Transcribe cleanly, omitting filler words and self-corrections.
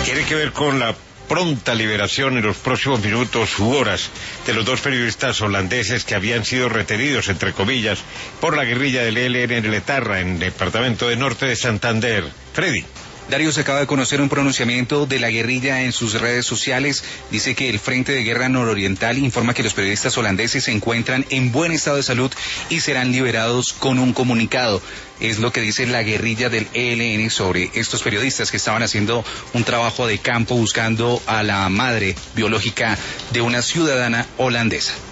Tiene que ver con la pronta liberación en los próximos minutos u horas de los dos periodistas holandeses que habían sido retenidos, entre comillas, por la guerrilla del ELN en el Etarra, en el departamento de Norte de Santander. Freddy. Darío, se acaba de conocer un pronunciamiento de la guerrilla en sus redes sociales. Dice que el Frente de Guerra Nororiental informa que los periodistas holandeses se encuentran en buen estado de salud y serán liberados con un comunicado. Es lo que dice la guerrilla del ELN sobre estos periodistas que estaban haciendo un trabajo de campo buscando a la madre biológica de una ciudadana holandesa.